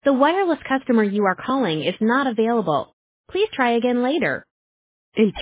The wireless customer you are calling is not available. Please try again later.